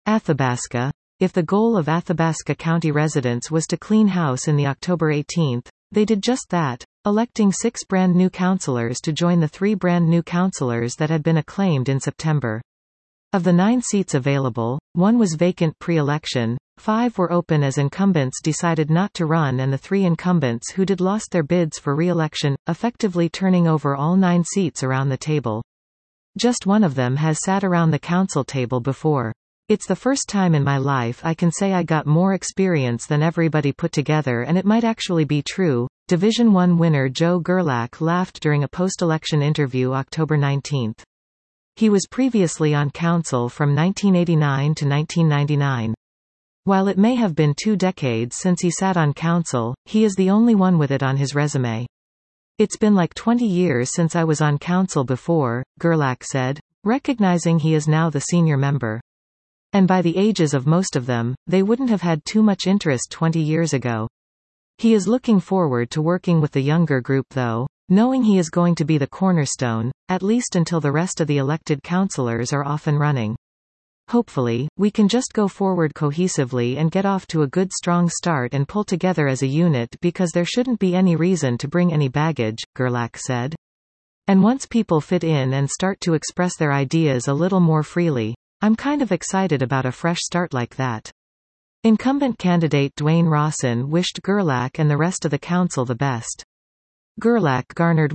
Athabasca. If the goal of Athabasca County residents was to clean house in the October 18th, they did just that, electing 6 brand new councilors to join the 3 brand new councilors that had been acclaimed in September. Of the 9 seats available, 1 was vacant pre-election, 5 were open as incumbents decided not to run, and the 3 incumbents who did lost their bids for re-election, effectively turning over all 9 seats around the table. Just one of them has sat around the council table before. It's the first time in my life I can say I got more experience than everybody put together, and it might actually be true. Division 1 winner Joe Gerlach laughed during a post-election interview October 19. He was previously on council from 1989 to 1999. While it may have been 2 decades since he sat on council, he is the only one with it on his resume. It's been like 20 years since I was on council before, Gerlach said, recognizing he is now the senior member. And by the ages of most of them, they wouldn't have had too much interest 20 years ago. He is looking forward to working with the younger group though, knowing he is going to be the cornerstone, at least until the rest of the elected councilors are off and running. Hopefully, we can just go forward cohesively and get off to a good strong start and pull together as a unit, because there shouldn't be any reason to bring any baggage, Gerlach said. And once people fit in and start to express their ideas a little more freely, I'm kind of excited about a fresh start like that. Incumbent candidate Dwayne Rawson wished Gerlach and the rest of the council the best. Gerlach garnered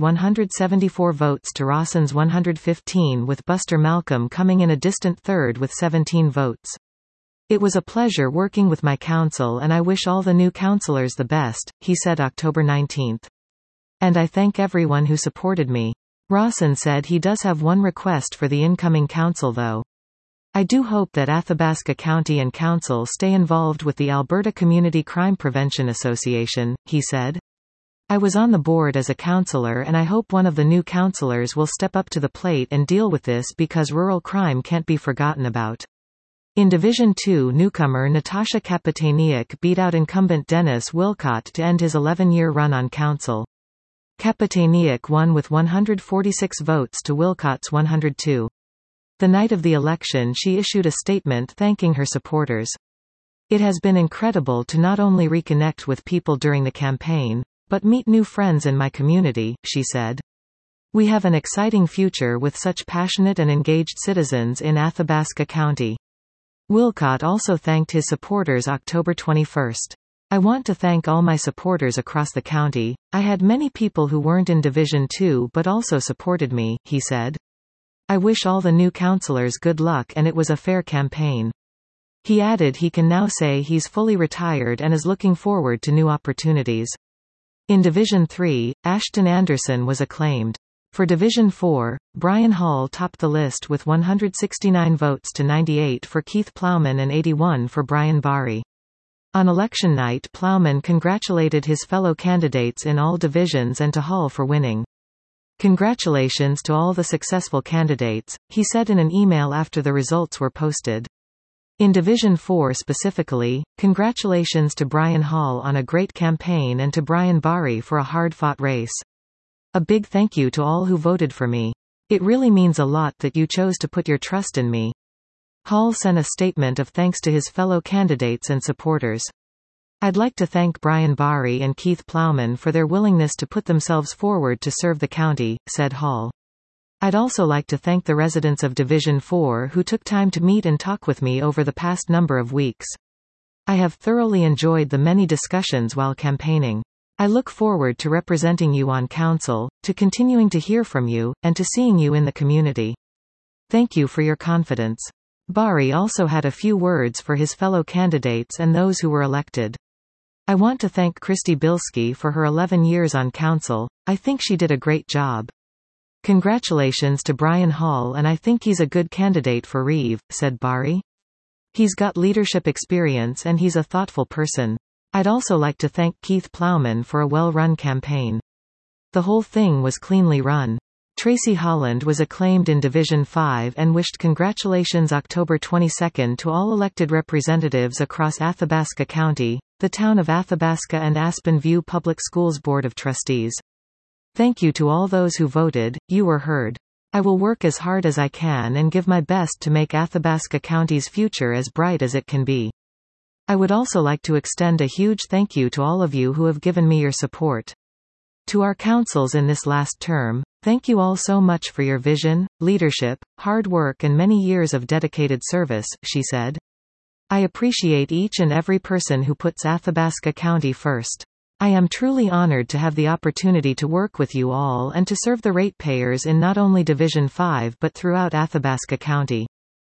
174 votes to Rawson's 115, with Buster Malcolm coming in a distant third with 17 votes. It was a pleasure working with my council, and I wish all the new councilors the best, he said October 19. And I thank everyone who supported me. Rawson said he does have one request for the incoming council though. I do hope that Athabasca County and Council stay involved with the Alberta Community Crime Prevention Association, he said. I was on the board as a councillor, and I hope one of the new councillors will step up to the plate and deal with this, because rural crime can't be forgotten about. In Division 2, newcomer Natasha Kapitaniuk beat out incumbent Dennis Wilcott to end his 11-year run on council. Kapitaniuk won with 146 votes to Wilcott's 102. The night of the election she issued a statement thanking her supporters. It has been incredible to not only reconnect with people during the campaign, but meet new friends in my community, she said. We have an exciting future with such passionate and engaged citizens in Athabasca County. Wilcott also thanked his supporters October 21. I want to thank all my supporters across the county. I had many people who weren't in Division 2 but also supported me, he said. I wish all the new councillors good luck, and it was a fair campaign. He added he can now say he's fully retired and is looking forward to new opportunities. In Division 3, Ashton Anderson was acclaimed. For Division 4, Brian Hall topped the list with 169 votes to 98 for Keith Plowman and 81 for Brian Barry. On election night, Plowman congratulated his fellow candidates in all divisions and to Hall for winning. Congratulations to all the successful candidates, he said in an email after the results were posted. In Division 4 specifically, congratulations to Brian Hall on a great campaign and to Brian Barry for a hard-fought race. A big thank you to all who voted for me. It really means a lot that you chose to put your trust in me. Hall sent a statement of thanks to his fellow candidates and supporters. I'd like to thank Brian Barry and Keith Plowman for their willingness to put themselves forward to serve the county, said Hall. I'd also like to thank the residents of Division 4 who took time to meet and talk with me over the past number of weeks. I have thoroughly enjoyed the many discussions while campaigning. I look forward to representing you on council, to continuing to hear from you, and to seeing you in the community. Thank you for your confidence. Barry also had a few words for his fellow candidates and those who were elected. I want to thank Christy Bilski for her 11 years on council. I think she did a great job. Congratulations to Brian Hall, and I think he's a good candidate for Reeve, said Barry. He's got leadership experience and he's a thoughtful person. I'd also like to thank Keith Plowman for a well-run campaign. The whole thing was cleanly run. Tracy Holland was acclaimed in Division 5 and wished congratulations October 22 to all elected representatives across Athabasca County, the town of Athabasca and Aspen View Public Schools Board of Trustees. Thank you to all those who voted, you were heard. I will work as hard as I can and give my best to make Athabasca County's future as bright as it can be. I would also like to extend a huge thank you to all of you who have given me your support. To our councils in this last term, thank you all so much for your vision, leadership, hard work and many years of dedicated service, she said. I appreciate each and every person who puts Athabasca County first. I am truly honored to have the opportunity to work with you all and to serve the ratepayers in not only Division 5 but throughout Athabasca County.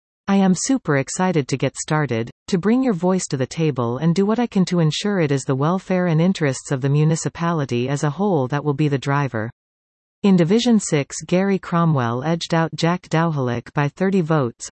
I am super excited to get started, to bring your voice to the table and do what I can to ensure it is the welfare and interests of the municipality as a whole that will be the driver. In Division 6, Gary Cromwell edged out Jack Dowhalick by 30 votes,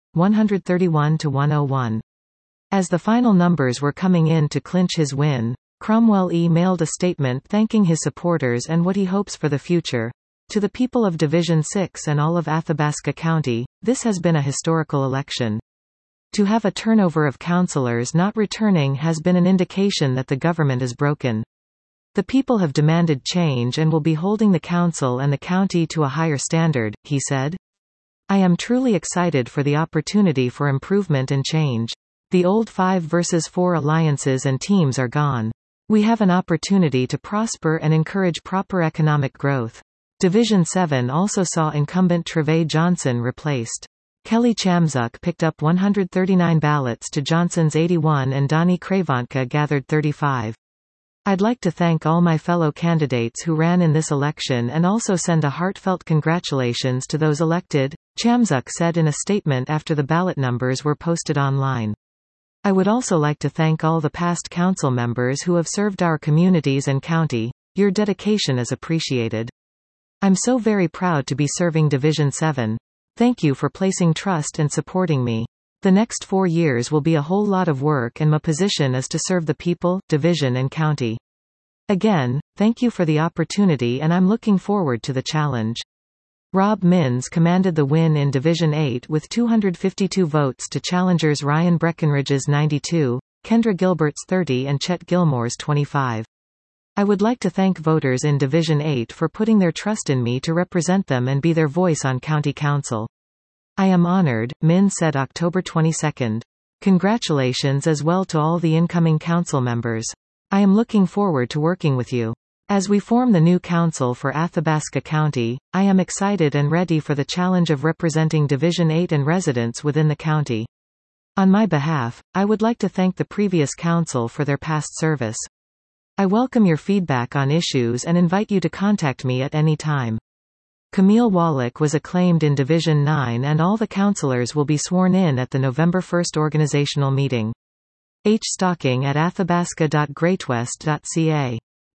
131 to 101. As the final numbers were coming in to clinch his win, Cromwell emailed a statement thanking his supporters and what he hopes for the future. To the people of Division 6 and all of Athabasca County, this has been a historical election. To have a turnover of councilors not returning has been an indication that the government is broken. The people have demanded change and will be holding the council and the county to a higher standard, he said. I am truly excited for the opportunity for improvement and change. The old 5 versus 4 alliances and teams are gone. We have an opportunity to prosper and encourage proper economic growth. Division 7 also saw incumbent Trevay Johnson replaced. Kelly Chamzuk picked up 139 ballots to Johnson's 81 and Donnie Kravantka gathered 35. I'd like to thank all my fellow candidates who ran in this election and also send a heartfelt congratulations to those elected, Chamzuk said in a statement after the ballot numbers were posted online. I would also like to thank all the past council members who have served our communities and county. Your dedication is appreciated. I'm so very proud to be serving Division 7. Thank you for placing trust and supporting me. The next 4 years will be a whole lot of work and my position is to serve the people, division and county. Again, thank you for the opportunity and I'm looking forward to the challenge. Rob Minns commanded the win in Division 8 with 252 votes to challengers Ryan Breckenridge's 92, Kendra Gilbert's 30 and Chet Gilmore's 25. I would like to thank voters in Division 8 for putting their trust in me to represent them and be their voice on County Council. I am honored, Minns said October 22. Congratulations as well to all the incoming council members. I am looking forward to working with you. As we form the new council for Athabasca County, I am excited and ready for the challenge of representing Division 8 and residents within the county. On my behalf, I would like to thank the previous council for their past service. I welcome your feedback on issues and invite you to contact me at any time. Camille Wallach was acclaimed in Division 9 and all the councilors will be sworn in at the November 1 organizational meeting. H. Stocking at athabasca.greatwest.ca